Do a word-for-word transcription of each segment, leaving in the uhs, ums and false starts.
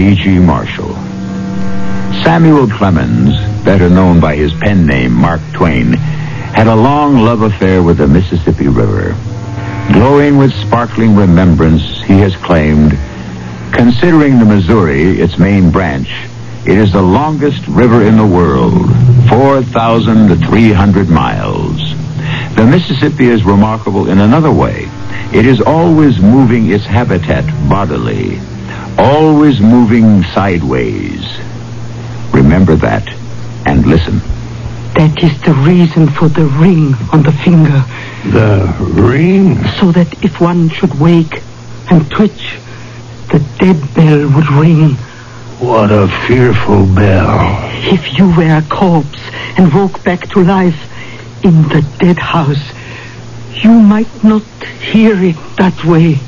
D G Marshall. Samuel Clemens, better known by his pen name Mark Twain, had a long love affair with the Mississippi River. Glowing with sparkling remembrance, he has claimed, considering the Missouri, its main branch, it is the longest river in the world, four thousand three hundred miles. The Mississippi is remarkable in another way. It is always moving its habitat bodily, always moving sideways. Remember that, and listen. That is the reason for the ring on the finger. The ring? So that if one should wake and twitch, the dead bell would ring. What a fearful bell. If you were a corpse and woke back to life in the dead house, you might not hear it that way.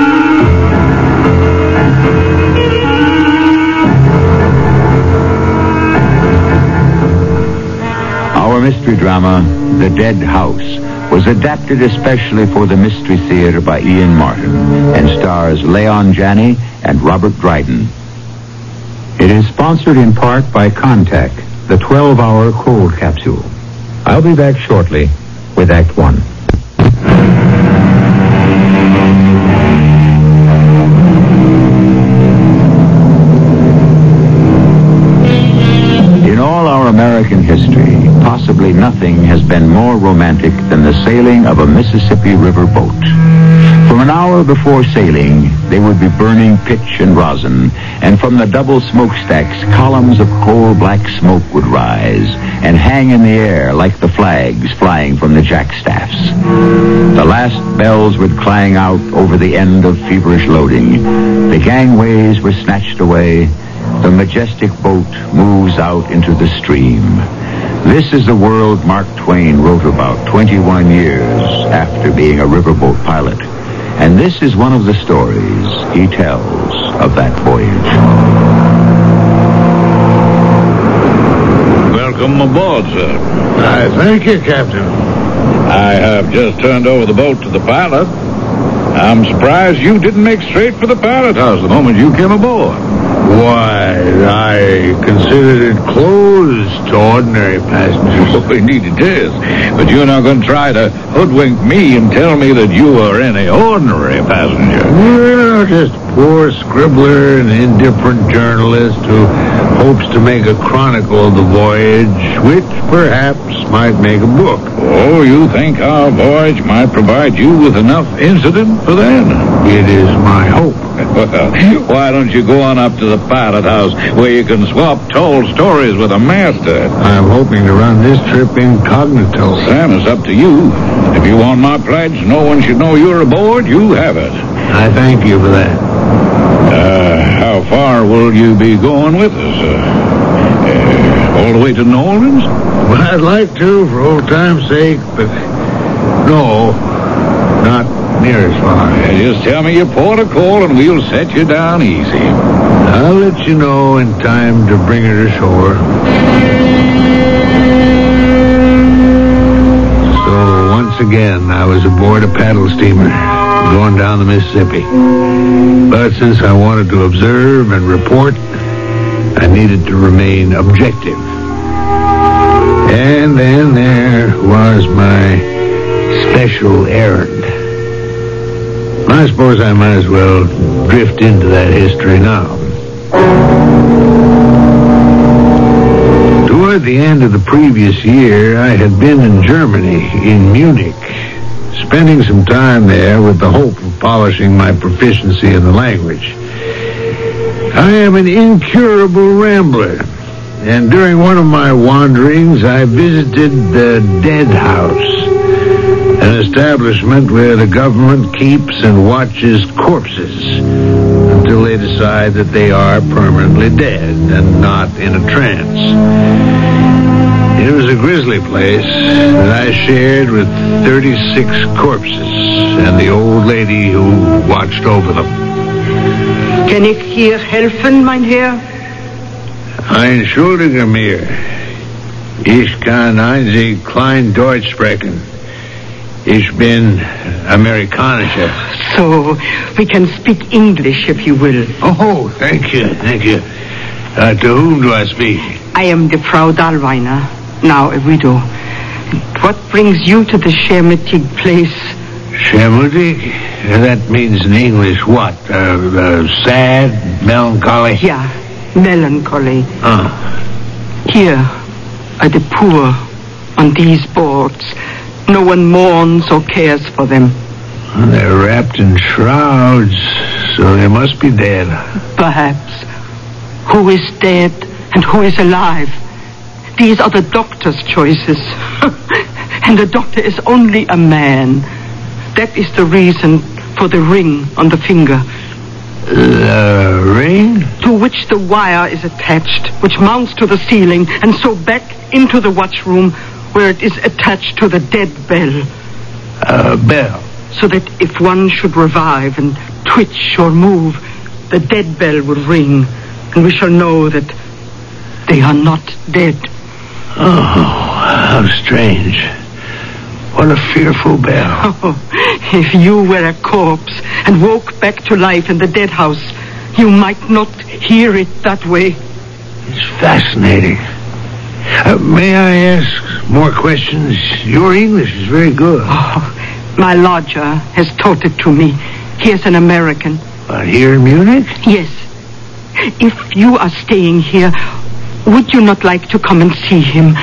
Our mystery drama, The Dead House, was adapted especially for the Mystery Theater by Ian Martin and stars Leon Janney and Robert Dryden. It is sponsored in part by Contact, the twelve-hour cold capsule. I'll be back shortly with Act One. In all our American history, possibly nothing has been more romantic than the sailing of a Mississippi River boat. From an hour before sailing, they would be burning pitch and rosin, and from the double smokestacks, columns of coal-black smoke would rise and hang in the air like the flags flying from the jackstaffs. The last bells would clang out over the end of feverish loading. The gangways were snatched away. The majestic boat moves out into the stream. This is the world Mark Twain wrote about twenty-one years after being a riverboat pilot. And this is one of the stories he tells of that voyage. Welcome aboard, sir. I thank you, Captain. I have just turned over the boat to the pilot. I'm surprised you didn't make straight for the pilot house the moment you came aboard. Why, I considered it closed to ordinary passengers. Oh, indeed it is. But you're not going to try to hoodwink me and tell me that you are any ordinary passenger. Well, just a poor scribbler and indifferent journalist who hopes to make a chronicle of the voyage, which perhaps might make a book. Oh, you think our voyage might provide you with enough incident for that? It is my hope. Well, why don't you go on up to the pilot house where you can swap told stories with a master? I'm hoping to run this trip incognito. Sam, it's up to you. If you want my pledge, no one should know you're aboard, you have it. I thank you for that. Uh, how far will you be going with us? Uh, uh, all the way to New Orleans? Well, I'd like to, for old time's sake, but no, not near as far. Uh, just tell me your port of call and we'll set you down easy. I'll let you know in time to bring her to shore. So once again, I was aboard a paddle steamer going down the Mississippi. But since I wanted to observe and report, I needed to remain objective. And then there was my special errand. I suppose I might as well drift into that history now. Toward the end of the previous year, I had been in Germany, in Munich, spending some time there with the hope of polishing my proficiency in the language. I am an incurable rambler, and during one of my wanderings, I visited the Dead House, an establishment where the government keeps and watches corpses until they decide that they are permanently dead and not in a trance. It was a grisly place that I shared with thirty-six corpses and the old lady who watched over them. Can ich hier helfen, mein Herr? Entschuldige mir. Ich kann einzig klein Deutsch sprechen. Ich bin Amerikanischer. So, we can speak English if you will. Oh, thank you, thank you. Uh, to whom do I speak? I am the Frau Dahlweiner, now a widow. What brings you to the Schermetig place? Schermetig? That means in English what? Uh, uh, sad, melancholy? Yeah, melancholy. Uh. Here are the poor on these boards. No one mourns or cares for them. They're wrapped in shrouds, so they must be dead. Perhaps. Who is dead and who is alive? These are the doctor's choices. And the doctor is only a man. That is the reason for the ring on the finger. The ring? To which the wire is attached, which mounts to the ceiling, and so back into the watch room, where it is attached to the dead bell. A bell? So that if one should revive and twitch or move, the dead bell will ring, and we shall know that they are not dead. Oh, how strange. What a fearful bell. Oh, if you were a corpse and woke back to life in the dead house, you might not hear it that way. It's fascinating. Uh, may I ask more questions? Your English is very good. Oh, my lodger has taught it to me. He is an American. Uh, here in Munich? Yes. If you are staying here, would you not like to come and see him?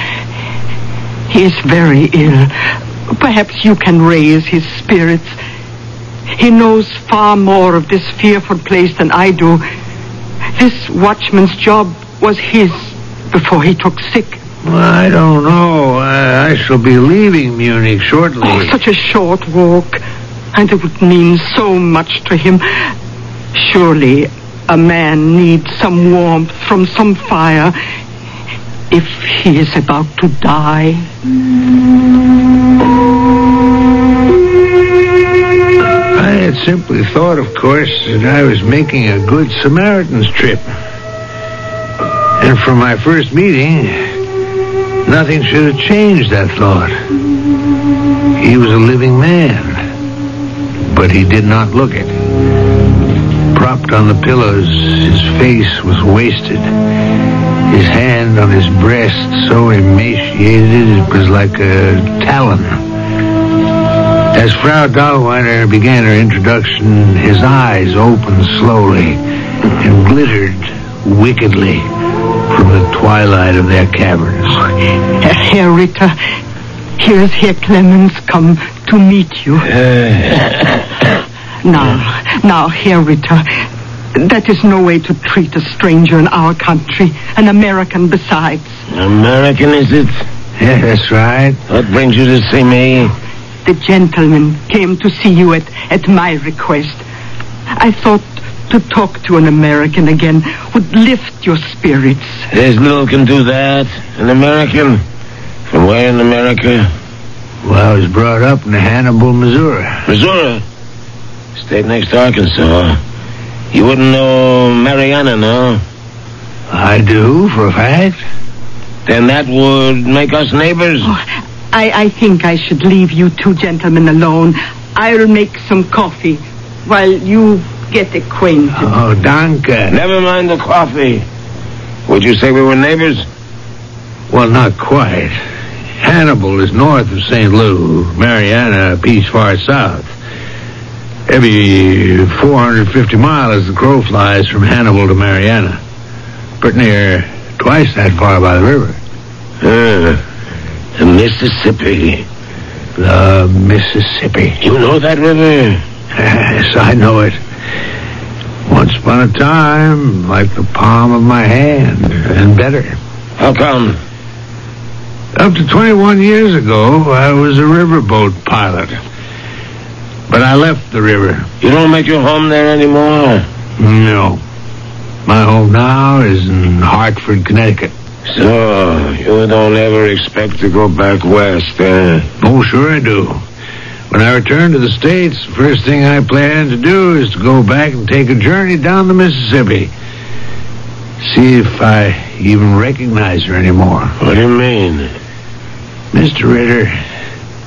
He is very ill. Perhaps you can raise his spirits. He knows far more of this fearful place than I do. This watchman's job was his before he took sick. Well, I don't know. I, I shall be leaving Munich shortly. Oh, such a short walk. And it would mean so much to him. Surely a man needs some warmth from some fire if he is about to die. I had simply thought, of course, that I was making a good Samaritan's trip. And from my first meeting, nothing should have changed that thought. He was a living man, but he did not look it. Propped on the pillows, his face was wasted. His hand on his breast, so emaciated, it was like a talon. As Frau Dahlweiner began her introduction, his eyes opened slowly and glittered wickedly from the twilight of their caverns. Herr Ritter, here's Herr Clemens come to meet you. now, now, Herr Ritter, that is no way to treat a stranger in our country, an American besides. American, is it? Yeah, that's right. What brings you to see me? The gentleman came to see you at, at my request. I thought to talk to an American again would lift your spirits. There's little can do that. An American? From where in America? Well, I was brought up in Hannibal, Missouri. Missouri? State next to Arkansas. You wouldn't know Mariana, no? I do, for a fact. Then that would make us neighbors? Oh, I, I think I should leave you two gentlemen alone. I'll make some coffee while you get acquainted. Oh, danke. Never mind the coffee. Would you say we were neighbors? Well, not quite. Hannibal is north of Saint Lou. Mariana a piece far south. Every four hundred fifty miles the crow flies from Hannibal to Mariana. Pretty near twice that far by the river. Uh, the Mississippi. The Mississippi. You know that river? Yes, I know it. Once upon a time, like the palm of my hand, and better. How come? Up to twenty-one years ago, I was a riverboat pilot. But I left the river. You don't make your home there anymore? No. My home now is in Hartford, Connecticut. So, you don't ever expect to go back west, eh? Oh, sure I do. When I return to the States, the first thing I plan to do is to go back and take a journey down the Mississippi. See if I even recognize her anymore. What do you mean? Mister Ritter,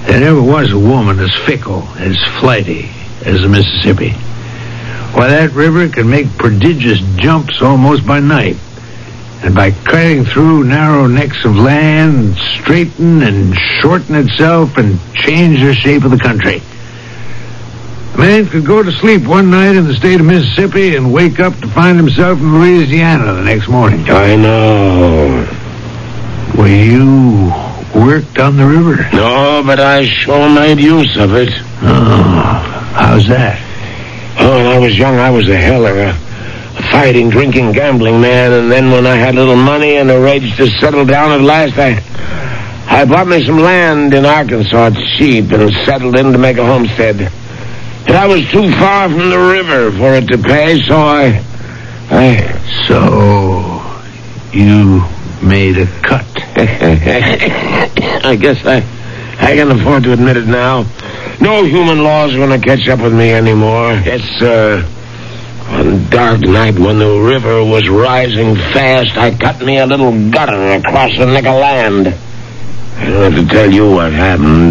There never was a woman as fickle, as flighty as the Mississippi. Why, that river can make prodigious jumps almost by night. And by cutting through narrow necks of land, straighten and shorten itself and change the shape of the country. A man could go to sleep one night in the state of Mississippi and wake up to find himself in Louisiana the next morning. I know. Well, you worked on the river? No, but I sure made use of it. Oh, how's that? Oh, when I was young, I was a heller, a, a fighting, drinking, gambling man, and then when I had a little money and arranged to settle down at last, I... I bought me some land in Arkansas, cheap, and settled in to make a homestead. But I was too far from the river for it to pay, so I... I... So, you made a cut. I guess I... I can afford to admit it now. No human law's gonna catch up with me anymore. It's, uh... one dark night when the river was rising fast, I cut me a little gutter across a neck of land. I don't have to tell you what happened.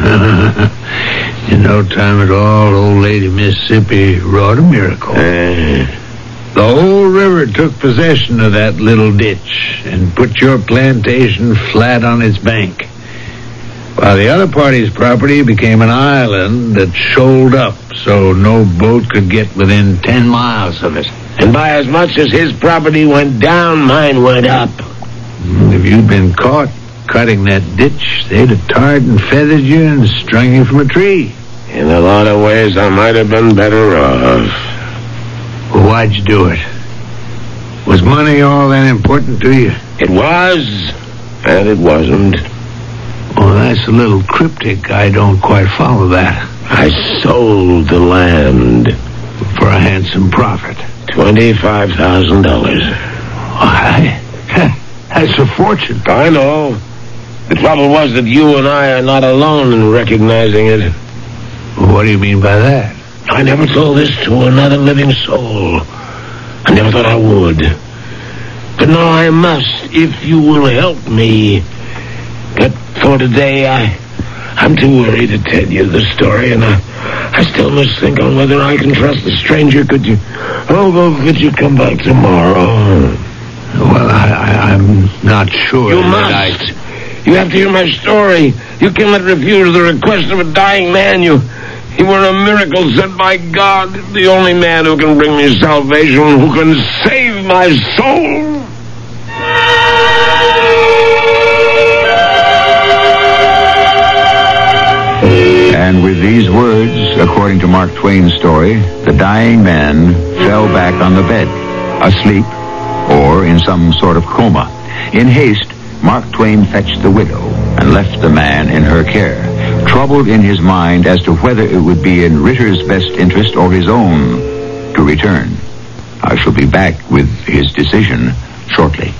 In no time at all, old lady Mississippi wrought a miracle. Uh, the whole river took possession of that little ditch and put your plantation flat on its bank, while the other party's property became an island that shoaled up so no boat could get within ten miles of it. And by as much as his property went down, mine went up. If you'd been caught cutting that ditch, they'd have tarred and feathered you and strung you from a tree. In a lot of ways, I might have been better off. Well, why'd you do it? Was money all that important to you? It was, and it wasn't. Well, that's a little cryptic. I don't quite follow that. I sold the land. For a handsome profit. twenty-five thousand dollars. Why? That's a fortune. I know. The trouble was that you and I are not alone in recognizing it. What do you mean by that? I never told this to another living soul. I never thought I would. But now I must, if you will help me. But for today, I, I'm too worried to tell you the story, and I, I still must think on whether I can trust the stranger. Could you, oh, well, could you come back tomorrow? Well, I, I, I'm not sure. You must. I... You have to hear my story. You cannot refuse the request of a dying man. You, you were a miracle sent by God, the only man who can bring me salvation, who can save my soul. And with these words, according to Mark Twain's story, the dying man fell back on the bed, asleep, or in some sort of coma. In haste, Mark Twain fetched the widow and left the man in her care, troubled in his mind as to whether it would be in Ritter's best interest or his own to return. I shall be back with his decision shortly.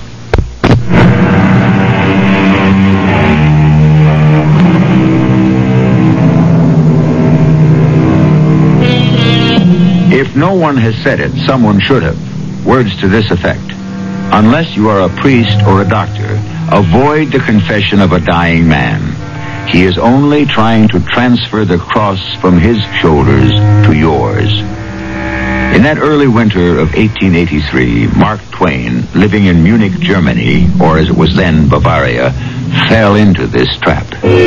If no one has said it, someone should have. Words to this effect: unless you are a priest or a doctor, avoid the confession of a dying man. He is only trying to transfer the cross from his shoulders to yours. In that early winter of eighteen eighty-three, Mark Twain, living in Munich, Germany, or as it was then Bavaria, fell into this trap.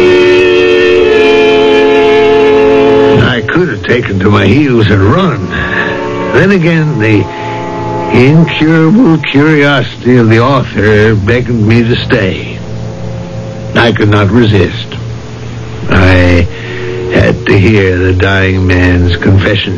I could have taken to my heels and run. Then again, the incurable curiosity of the author beckoned me to stay. I could not resist. I had to hear the dying man's confession.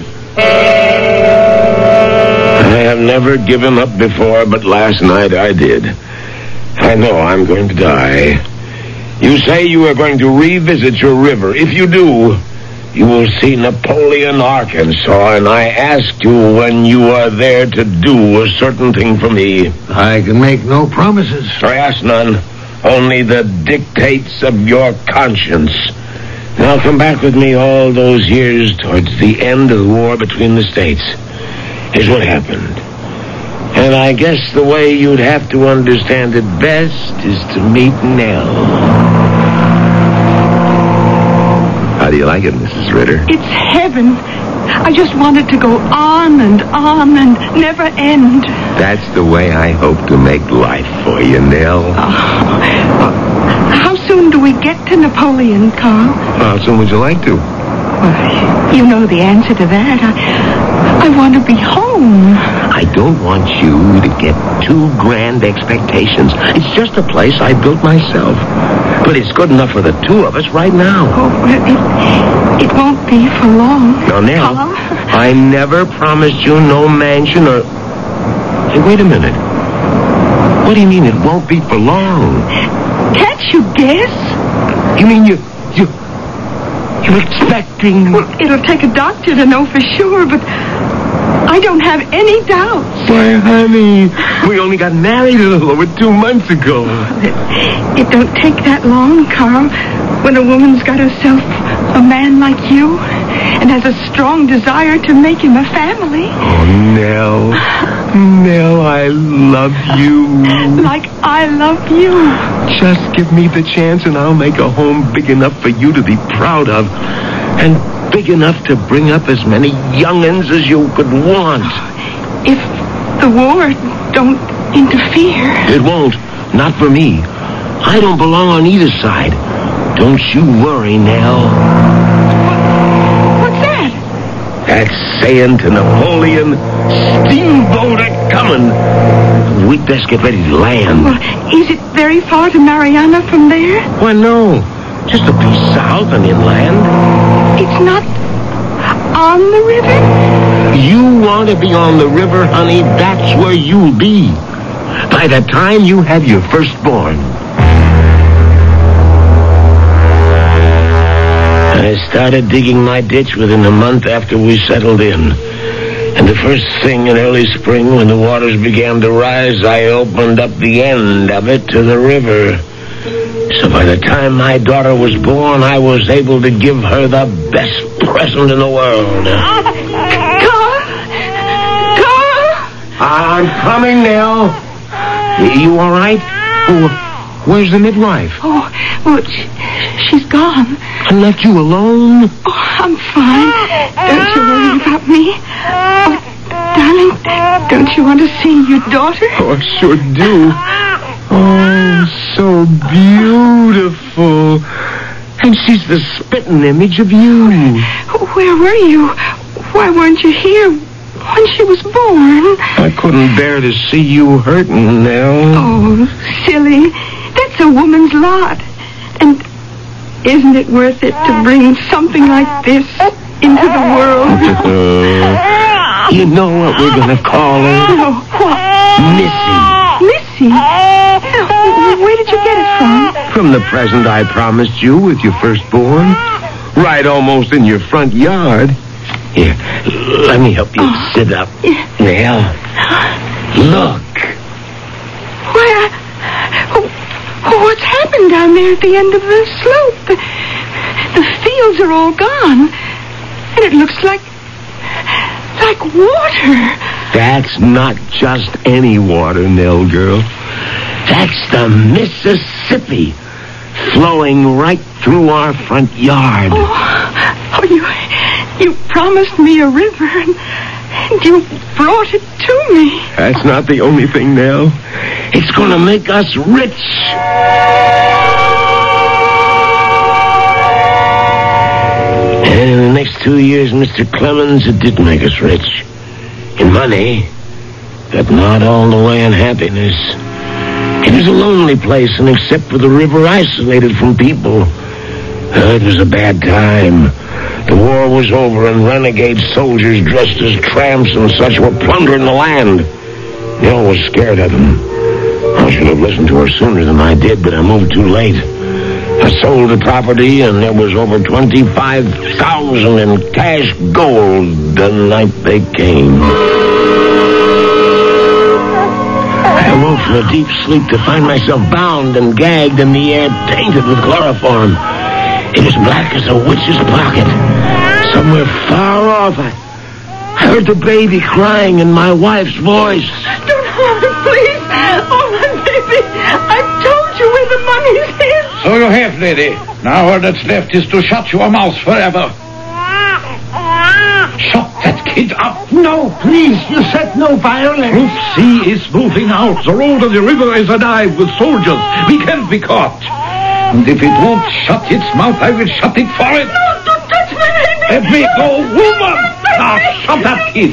I have never given up before, but last night I did. I know I'm going to die. You say you are going to revisit your river. If you do, you will see Napoleon, Arkansas, and I asked you when you are there to do a certain thing for me. I can make no promises. I ask none. Only the dictates of your conscience. Now come back with me all those years towards the end of the war between the states. Here's what happened. And I guess the way you'd have to understand it best is to meet Nell. do you like it, Missus Ritter? It's heaven. I just wanted to go on and on and never end. That's the way I hope to make life for you, Nell. Oh. How soon do we get to Napoleon, Carl? How soon would you like to? Well, you know the answer to that. I, I want to be home. I don't want you to get too grand expectations. It's just a place I built myself. But it's good enough for the two of us right now. Oh, well, it, it won't be for long. Now, Nell, Carl? I never promised you no mansion or... Hey, wait a minute. What do you mean it won't be for long? Can't you guess? You mean you... you... You're expecting... Well, it'll take a doctor to know for sure, but I don't have any doubts. Why, honey, we only got married a little over two months ago. It, it don't take that long, Carl, when a woman's got herself a man like you and has a strong desire to make him a family. Oh, Nell. Nell, I love you. Like I love you. Just give me the chance and I'll make a home big enough for you to be proud of. And big enough to bring up as many young'uns as you could want. If the war don't interfere. It won't. Not for me. I don't belong on either side. Don't you worry, Nell. What's that? That's saying to Napoleon, steamboat a-comin'. We'd best get ready to land. Well, is it very far to Mariana from there? Why, no. Just a piece south and inland. It's not on the river? You want to be on the river, honey, that's where you'll be. By the time you have your firstborn. I started digging my ditch within a month after we settled in. And the first thing in early spring, when the waters began to rise, I opened up the end of it to the river. So by the time my daughter was born, I was able to give her the best present in the world. Carl! Carl! I'm coming, Nell. You all right? Oh, where's the midwife? Oh, well, she, she's gone. I left you alone? Oh, I'm fine. Don't you worry about me. Oh, darling, don't you want to see your daughter? Oh, I sure do. Oh, so beautiful. And she's the spitting image of you. Where were you? Why weren't you here when she was born? I couldn't bear to see you hurting, Nell. Oh, silly. That's a woman's lot. And isn't it worth it to bring something like this into the world? Uh, you know what we're going to call her? No, what? Missy. Missy? Oh, where did you get it from? From the present I promised you with your firstborn. Right almost in your front yard. Here, let me help you Oh. sit up. Yeah. Nell, look. Why, I, oh, oh, what's happened down there at the end of the slope? The, the fields are all gone. And it looks like, like water. That's not just any water, Nell girl. That's the Mississippi, flowing right through our front yard. Oh, oh you, you promised me a river, and, and you brought it to me. That's not the only thing, Nell. It's going to make us rich. And in the next two years, Mister Clemens, it did make us rich. In money, but not all the way in happiness. It was a lonely place, and except for the river, isolated from people. Uh, it was a bad time. The war was over, and renegade soldiers dressed as tramps and such were plundering the land. Nell was scared of them. I should have listened to her sooner than I did, but I moved too late. I sold the property, and there was over twenty-five thousand in cash gold the night they came. I awoke from a deep sleep to find myself bound and gagged and the air tainted with chloroform. It was black as a witch's pocket. Somewhere far off, I, I heard the baby crying in my wife's voice. Don't harm him, please. Oh, my baby. I've told you where the money's hid. So you have, lady. Now all that's left is to shut your mouth forever. Shut that kid up. No, please, you said no violence. Troop C is moving out. The road of the river is alive with soldiers. We can't be caught. And if it won't shut its mouth, I will shut it for it. No, don't touch my baby. Let me go, woman. Now, shut that kid.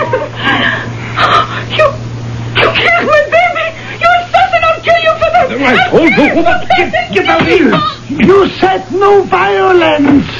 You, you killed my baby. You assassin, I'll kill you for this. I told you, woman, get, get out here. You said no violence.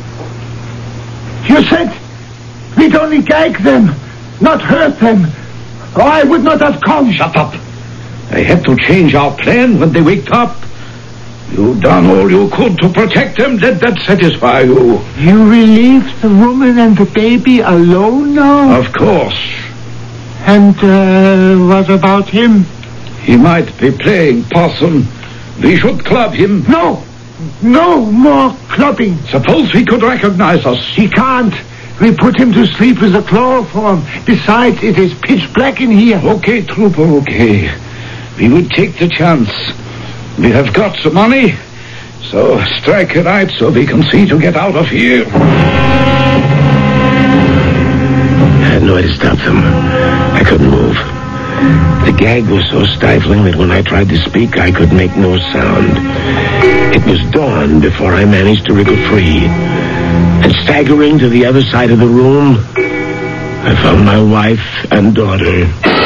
You said we'd only gag them, not hurt them. Or I would not have come. Shut up. I had to change our plan when they waked up. You done all you could to protect them. Let that satisfy you. You relieved the woman and the baby alone now? Of course. And uh, what about him? He might be playing possum. We should club him. No. No more clubbing. Suppose he could recognize us. He can't. We put him to sleep with a chloroform. Besides, it is pitch black in here. Okay, Trooper, okay. We will take the chance. We have got the money, so strike a light so we can see to get out of here. I had no way to stop them. I couldn't move. The gag was so stifling that when I tried to speak, I could make no sound. It was dawn before I managed to wriggle free. And staggering to the other side of the room, I found my wife and daughter.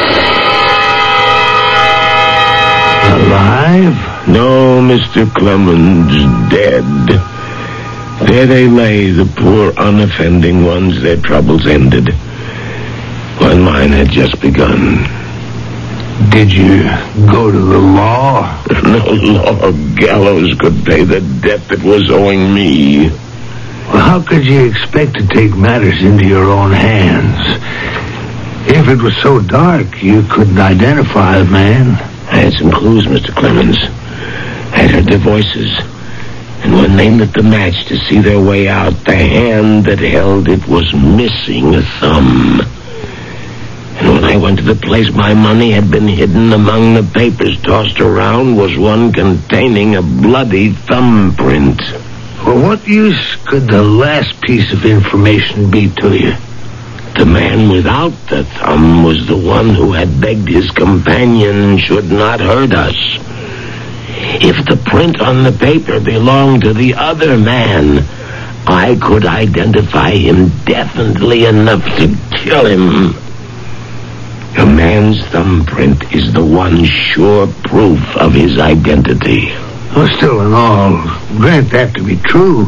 Alive? No, Mister Clemens, dead. There they lay, the poor unoffending ones, their troubles ended, when mine had just begun. Did you go to the law? No law of gallows could pay the debt that was owing me. Well, how could you expect to take matters into your own hands? If it was so dark, you couldn't identify the man. I had some clues, Mister Clemens. I had heard their voices. And when they lit the match to see their way out, the hand that held it was missing a thumb. And when I went to the place my money had been hidden among the papers tossed around was one containing a bloody thumbprint. Well, what use could the last piece of information be to you? The man without the thumb was the one who had begged his companion should not hurt us. If the print on the paper belonged to the other man, I could identify him definitely enough to kill him. The man's thumbprint is the one sure proof of his identity. Well, still in all, grant that to be true.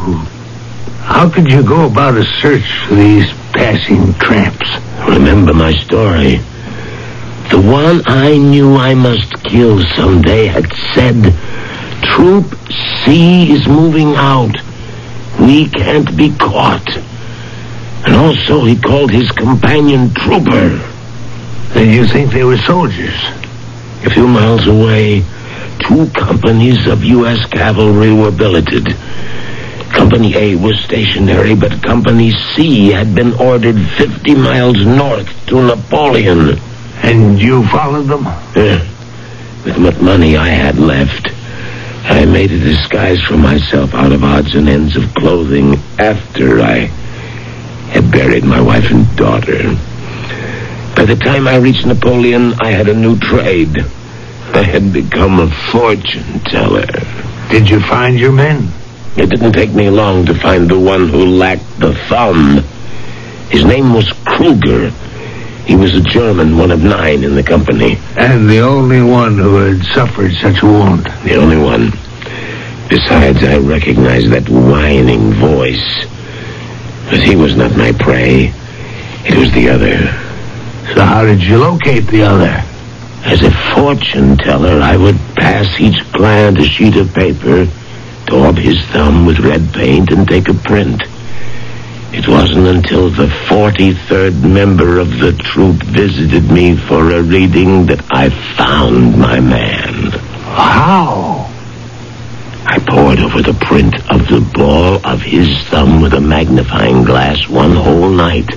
How could you go about a search for these passing tramps? Remember my story. The one I knew I must kill someday had said, Troop C is moving out. We can't be caught. And also he called his companion Trooper. Then you think they were soldiers? A few miles away, two companies of U S cavalry were billeted. Company A was stationary, but Company C had been ordered fifty miles north to Napoleon. And you followed them? Yeah. With what money I had left, I made a disguise for myself out of odds and ends of clothing after I had buried my wife and daughter. By the time I reached Napoleon, I had a new trade. I had become a fortune teller. Did you find your men? It didn't take me long to find the one who lacked the thumb. His name was Kruger. He was a German, one of nine in the company. And the only one who had suffered such a wound? The only one. Besides, I recognized that whining voice. But he was not my prey. It was the other. So how did you locate the other? As a fortune teller, I would pass each client a sheet of paper, daub his thumb with red paint, and take a print. It wasn't until the forty-third member of the troop visited me for a reading that I found my man. How? I pored over the print of the ball of his thumb with a magnifying glass one whole night.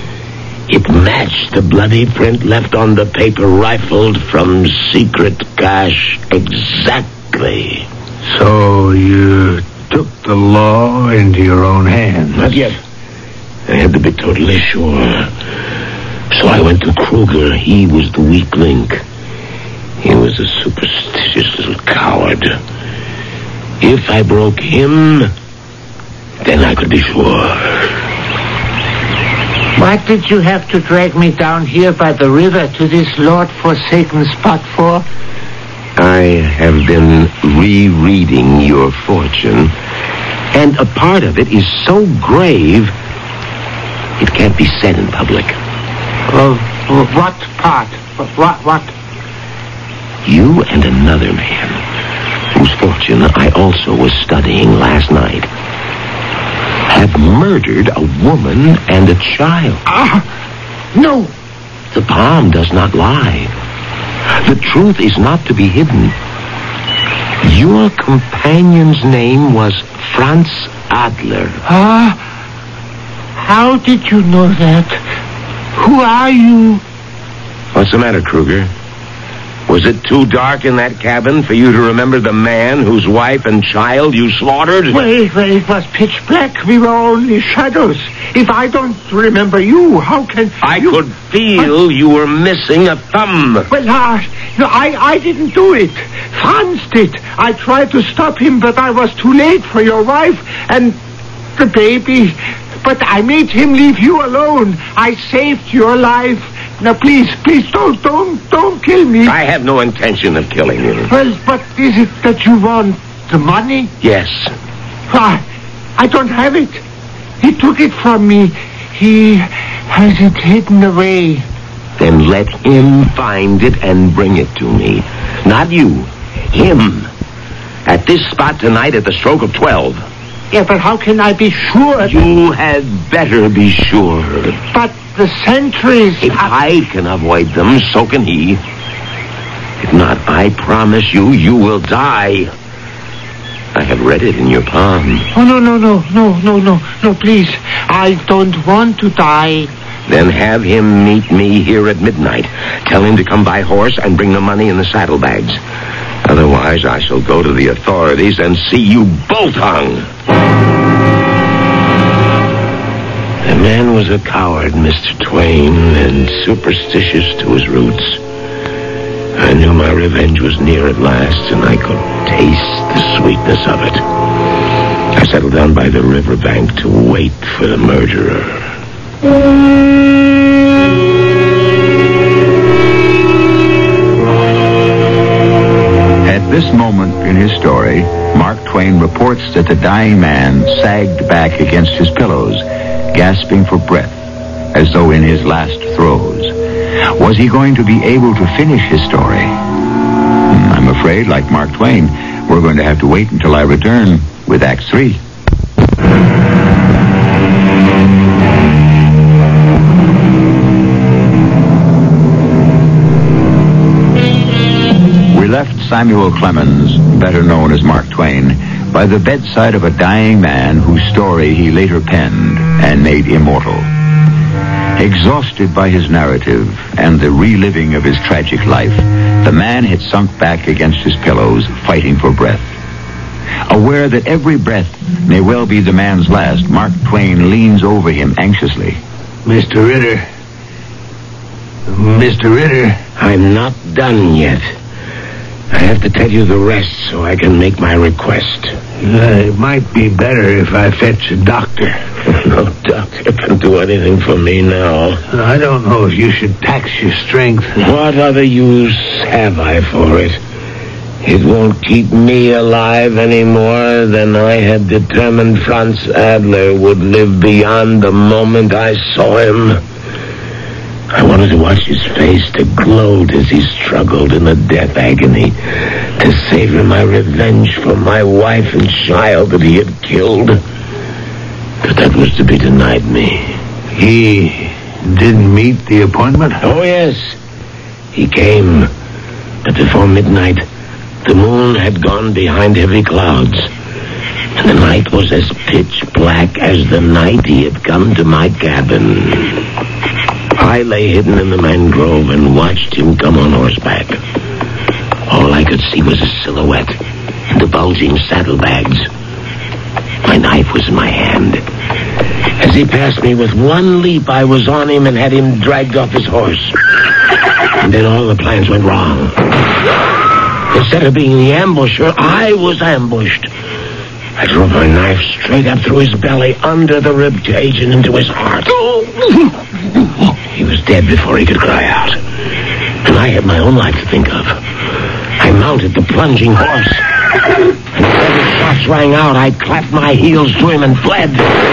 It matched the bloody print left on the paper rifled from secret cache exactly. So you took the law into your own hands? Not yet. I had to be totally sure. So I went to Kruger. He was the weak link. He was a superstitious little coward. If I broke him, then I could be sure. What did you have to drag me down here by the river to this Lord-forsaken spot for? I have been rereading your fortune, and a part of it is so grave, it can't be said in public. Oh, what part? What, what? You and another man, whose fortune I also was studying last night, have murdered a woman and a child. Ah, no. The palm does not lie. The truth is not to be hidden. Your companion's name was Franz Adler. Ah, how did you know that? Who are you? What's the matter, Kruger? Was it too dark in that cabin for you to remember the man whose wife and child you slaughtered? Wait, wait, it was pitch black. We were only shadows. If I don't remember you, how can... I you... could feel you were missing a thumb. Well, uh, no, I, I didn't do it. Franz did. I tried to stop him, but I was too late for your wife and the baby. But I made him leave you alone. I saved your life. Now, please, please, don't, don't, don't kill me. I have no intention of killing you. Well, but is it that you want the money? Yes. Why, I don't have it. He took it from me. He has it hidden away. Then let him find it and bring it to me. Not you. Him. At this spot tonight at the stroke of twelve. Yeah, but how can I be sure? You had better be sure. But the sentries... If I can avoid them, so can he. If not, I promise you, you will die. I have read it in your palm. Oh, no, no, no, no, no, no, no, please. I don't want to die. Then have him meet me here at midnight. Tell him to come by horse and bring the money in the saddlebags. Otherwise, I shall go to the authorities and see you both hung. The man was a coward, Mister Twain, and superstitious to his roots. I knew my revenge was near at last, and I could taste the sweetness of it. I settled down by the riverbank to wait for the murderer. At this moment in his story, Mark Twain reports that the dying man sagged back against his pillows, gasping for breath, as though in his last throes. Was he going to be able to finish his story? I'm afraid, like Mark Twain, we're going to have to wait until I return with Act Three. We left Samuel Clemens, better known as Mark Twain, by the bedside of a dying man whose story he later penned and made immortal. Exhausted by his narrative and the reliving of his tragic life, the man had sunk back against his pillows, fighting for breath. Aware that every breath may well be the man's last, Mark Twain leans over him anxiously. Mister Ritter. Mister Ritter. I'm not done yet. I have to tell you the rest so I can make my request. Uh, it might be better if I fetch a doctor. No doctor can do anything for me now. I don't know if you should tax your strength. What other use have I for it? It won't keep me alive any more than I had determined Franz Adler would live beyond the moment I saw him. I wanted to watch his face, to gloat as he struggled in the death agony, to savor my revenge for my wife and child that he had killed. But that was to be denied me. He didn't meet the appointment? Oh, yes. He came. But before midnight, the moon had gone behind heavy clouds, and the night was as pitch black as the night he had come to my cabin. I lay hidden in the mangrove and watched him come on horseback. All I could see was a silhouette and the bulging saddlebags. was in my hand. As he passed me with one leap, I was on him and had him dragged off his horse. And then all the plans went wrong. Instead of being the ambusher, I was ambushed. I drove my knife straight up through his belly, under the rib cage, and into his heart. He was dead before he could cry out. And I had my own life to think of. I mounted the plunging horse. And as his shots rang out, I clapped my heels to him and fled.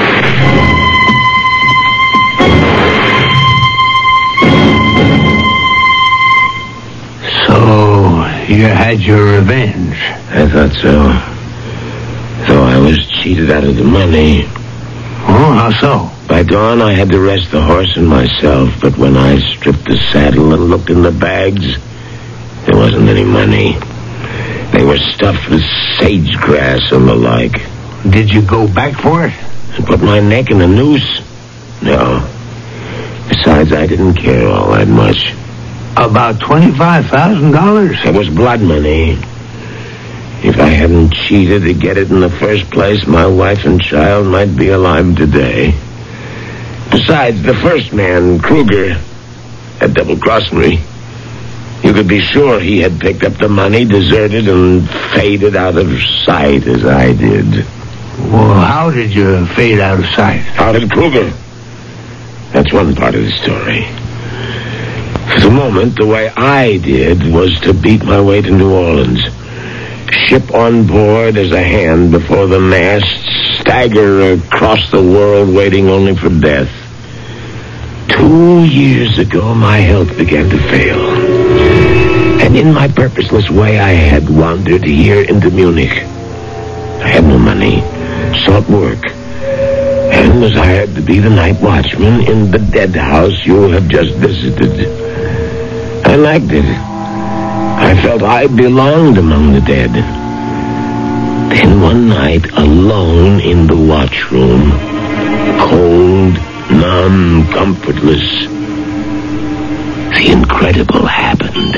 So, you had your revenge? I thought so. Though I was cheated out of the money. Oh, how so? By dawn, I had to rest the horse and myself, but when I stripped the saddle and looked in the bags, there wasn't any money. They were stuffed with sage grass and the like. Did you go back for it? And put my neck in a noose? No. Besides, I didn't care all that much. About twenty-five thousand dollars? It was blood money. If I hadn't cheated to get it in the first place, my wife and child might be alive today. Besides, the first man, Kruger, had double-crossed me. You could be sure he had picked up the money, deserted, and faded out of sight as I did. Well, how did you fade out of sight? How did Kruger? That's one part of the story. For the moment, the way I did was to beat my way to New Orleans. Ship on board as a hand before the mast, stagger across the world waiting only for death. Two years ago, my health began to fail. And in my purposeless way, I had wandered here into Munich. I had no money, sought work, and was hired to be the night watchman in the dead house you have just visited. I liked it. I felt I belonged among the dead. Then one night, alone in the watchroom, cold, numb, comfortless, the incredible happened.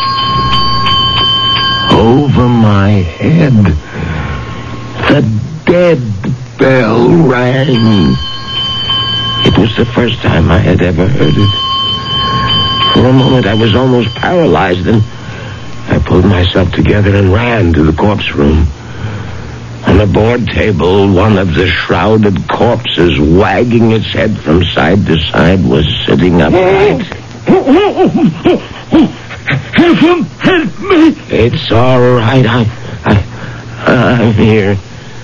Over my head, the dead bell rang. It was the first time I had ever heard it. For a moment, I was almost paralyzed, and I pulled myself together and ran to the corpse room. On a board table, one of the shrouded corpses, wagging its head from side to side, was sitting upright. Heaven, help me! It's all right. I, I, I'm here.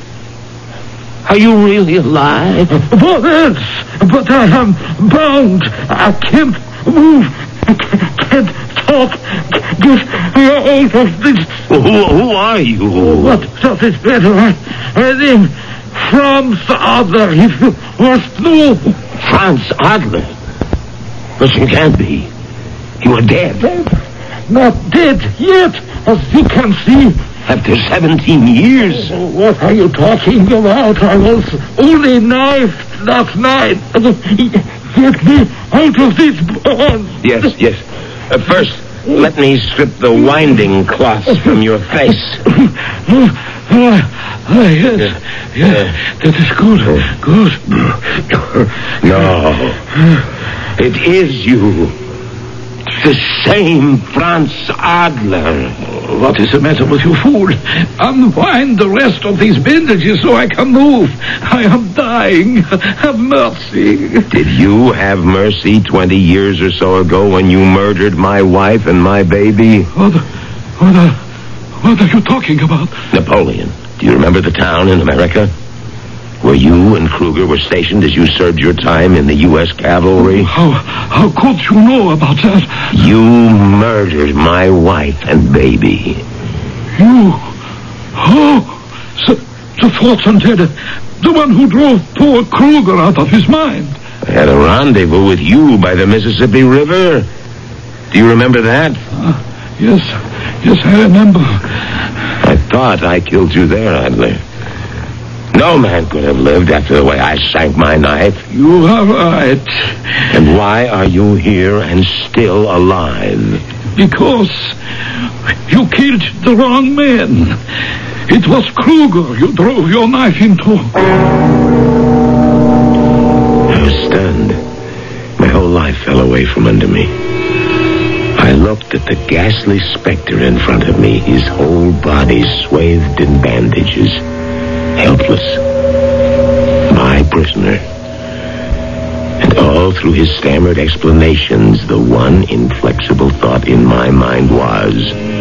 Are you really alive? What else? But I am bound. I can't move. I can't talk. Get me out of this. Who, who are you? What does it matter? I, I name Franz Adler, if you must know. Franz Adler? Listen, can't be. You are dead. Dead? Not dead yet, as you can see. After seventeen years. What are you talking about? I was only knifed last night. Get me out of this barn. Yes, yes. Uh, first, let me strip the winding cloths from your face. Ah, yes, yes, that is good, good. No, it is you. The same Franz Adler. What is the matter with you, fool? Unwind the rest of these bandages so I can move. I am dying. Have mercy. Did you have mercy twenty years or so ago when you murdered my wife and my baby? What, what, are, what are you talking about? Napoleon. Do you remember the town in America where you and Kruger were stationed as you served your time in the U S cavalry? How, how could you know about that? You murdered my wife and baby. You? Oh, the, the fortune teller, the one who drove poor Kruger out of his mind. I had a rendezvous with you by the Mississippi River. Do you remember that? Uh, yes, yes, I remember. I thought I killed you there, Adler. No man could have lived after the way I sank my knife. You are right. And why are you here and still alive? Because you killed the wrong man. It was Kruger you drove your knife into. I was stunned. My whole life fell away from under me. I looked at the ghastly specter in front of me, his whole body swathed in bandages. Helpless. My prisoner. And all through his stammered explanations, the one inflexible thought in my mind was,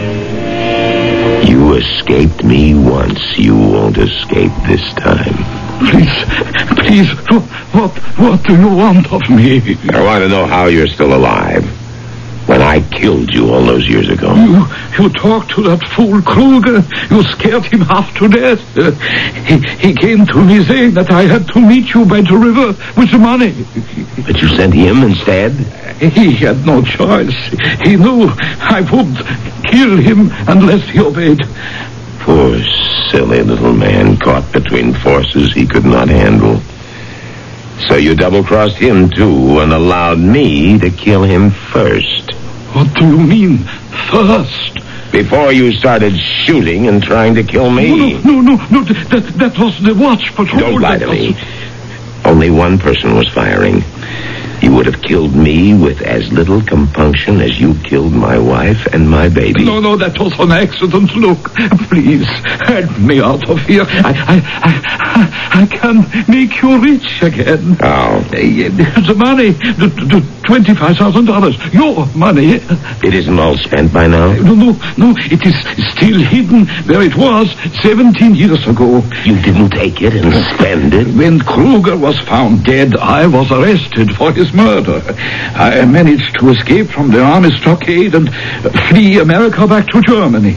you escaped me once, you won't escape this time. Please, please, what, what do you want of me? I want to know how you're still alive. When I killed you all those years ago. You, you talked to that fool Kruger. You scared him half to death. Uh, he, he came to me saying that I had to meet you by the river with the money. But you sent him instead? He had no choice. He knew I would kill him unless he obeyed. Poor silly little man caught between forces he could not handle. So you double-crossed him, too, and allowed me to kill him first. What do you mean, first? Before you started shooting and trying to kill me. No, no, no, no, that, that was the watch patrol. Don't lie to me. Only one person was firing. You would have killed me with as little compunction as you killed my wife and my baby. No, no, that was an accident. Look, please, help me out of here. I, I, I, I can make you rich again. How? The money, the, the twenty-five thousand dollars, your money. It isn't all spent by now? No, no, no, it is still hidden where it was seventeen years ago. You didn't take it and spend it? When Kruger was found dead, I was arrested for his murder. I managed to escape from the army stockade and flee America back to Germany.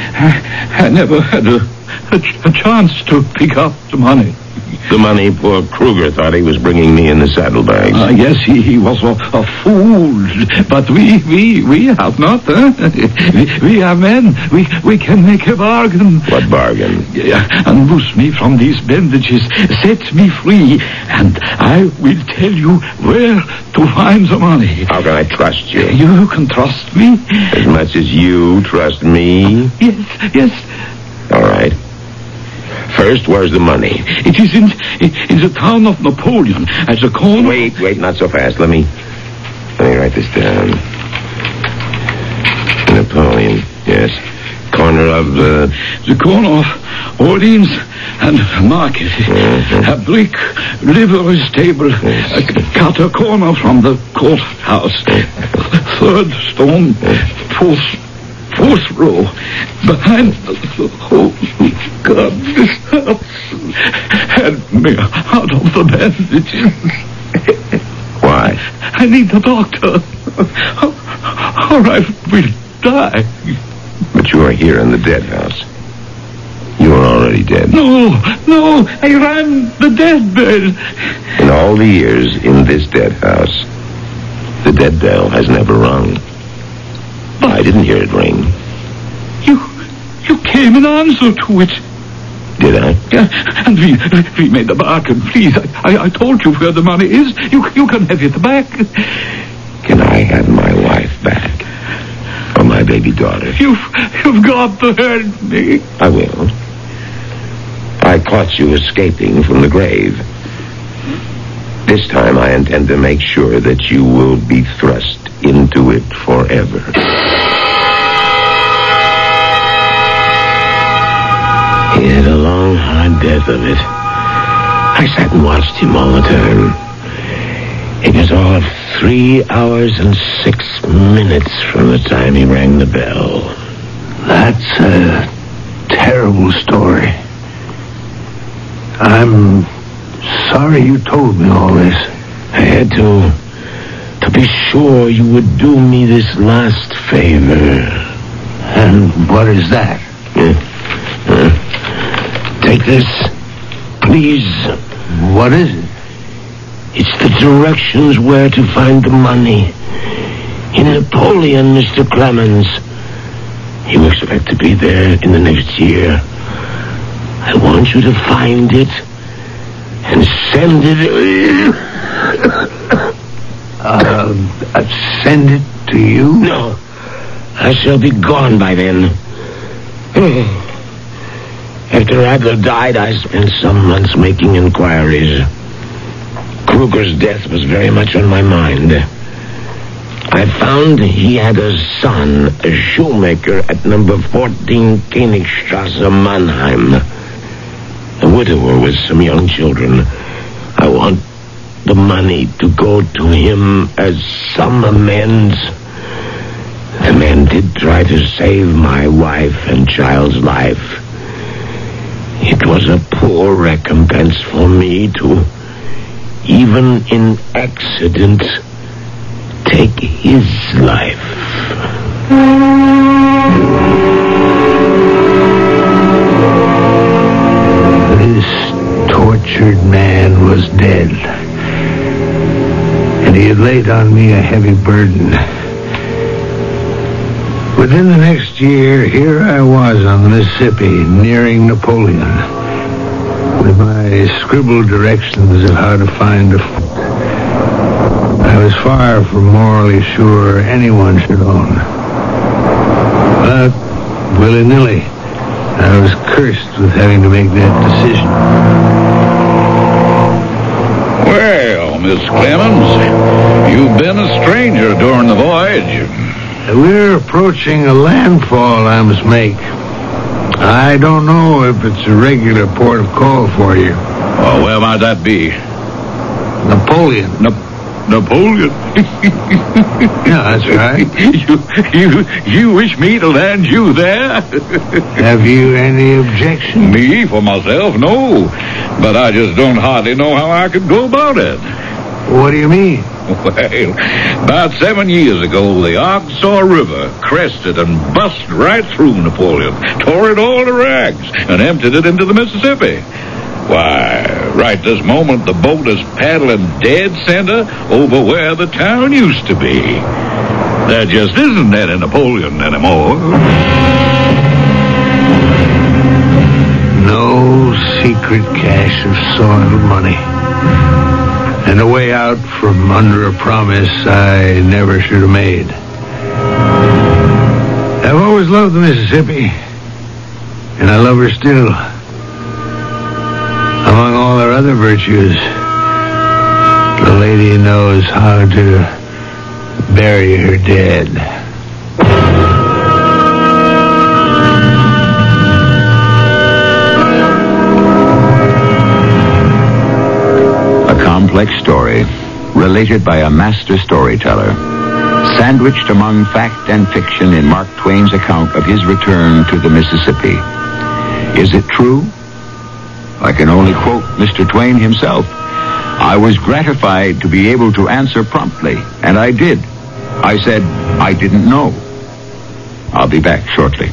I, I never had a, a, a chance to pick up the money. The money poor Kruger thought he was bringing me in the saddlebags. Uh, yes, he, he was a, a fool. But we, we, we have not, huh? we, we are men. We, we can make a bargain. What bargain? Yeah, unloose me from these bandages. Set me free. And I will tell you where to find the money. How can I trust you? You can trust me. As much as you trust me? Yes, yes. All right. First, where's the money? It is in, in the town of Napoleon, at the corner... Wait, wait, not so fast. Let me... Let me write this down. Napoleon, yes. Corner of, uh... The corner of Orleans and Market. Mm-hmm. A brick livery stable. Yes. A cut a corner from the courthouse. Third stone, fourth... Fourth row, behind the... Oh, God, this hurts. Help me out of the bandages. Why? I need the doctor. Or I will die. But you are here in the dead house. You are already dead. No, no, I ran the dead bell. In all the years in this dead house, the dead bell has never rung. I didn't hear it ring. You, you came in answer to it. Did I? Yeah, and we, we made a bargain. Please, I, I, I told you where the money is. You, you can have it back. Can I have my wife back? Or my baby daughter? You've, you've got to help me. I will. I caught you escaping from the grave. This time I intend to make sure that you will be thrust into it forever. He had a long, hard death of it. I sat and watched him all the time. It was all of three hours and six minutes from the time he rang the bell. That's a terrible story. I'm sorry you told me all this. I had to... to be sure you would do me this last favor. And what is that? Uh, uh, take this, please. What is it? It's the directions where to find the money. In Napoleon, Mister Clemens. You expect to be there in the next year. I want you to find it and send it... Uh, send it to you? No. I shall be gone by then. After Adler died, I spent some months making inquiries. Kruger's death was very much on my mind. I found he had a son, a shoemaker at number fourteen Königstrasse, Mannheim. A widower with some young children. I want the money to go to him as some amends. The man did try to save my wife and child's life. It was a poor recompense for me to, even in accident, take his life. This tortured man was dead, and he had laid on me a heavy burden. Within the next year, here I was on the Mississippi, nearing Napoleon, with my scribbled directions of how to find a foot. I was far from morally sure anyone should own. But, willy-nilly, I was cursed with having to make that decision. Well, Miss Clemens, you've been a stranger during the voyage. We're approaching a landfall I must make. I don't know if it's a regular port of call for you. Oh, where might that be? Napoleon. Na- Napoleon? Yeah, that's right. You, you, you wish me to land you there? Have you any objection? Me, for myself, no. But I just don't hardly know how I could go about it. What do you mean? Well, about seven years ago, the Arkansas River crested and bust right through Napoleon, tore it all to rags, and emptied it into the Mississippi. Why, right this moment, the boat is paddling dead center over where the town used to be. There just isn't any Napoleon anymore. No secret cache of soiled money. And a way out from under a promise I never should have made. I've always loved the Mississippi, and I love her still. Among all her other virtues, the lady knows how to bury her dead. Complex story, related by a master storyteller, sandwiched among fact and fiction in Mark Twain's account of his return to the Mississippi. Is it true? I can only quote Mister Twain himself. I was gratified to be able to answer promptly, and I did. I said, I didn't know. I'll be back shortly.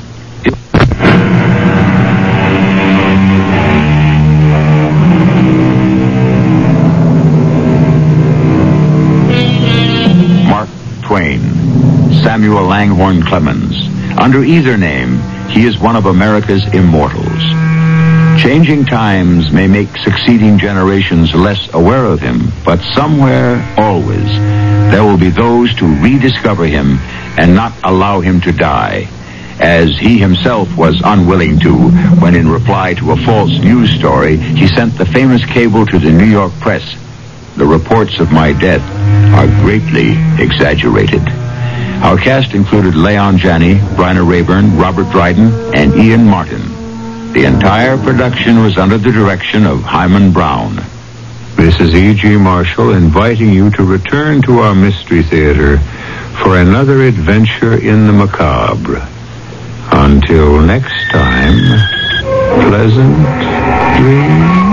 Samuel Langhorne Clemens. Under either name, he is one of America's immortals. Changing times may make succeeding generations less aware of him, but somewhere, always, there will be those to rediscover him and not allow him to die, as he himself was unwilling to when, in reply to a false news story, he sent the famous cable to the New York press. The reports of my death are greatly exaggerated. Our cast included Leon Janney, Bryna Raeburn, Robert Dryden, and Ian Martin. The entire production was under the direction of Hyman Brown. This is E G. Marshall inviting you to return to our Mystery Theater for another adventure in the macabre. Until next time, pleasant dreams.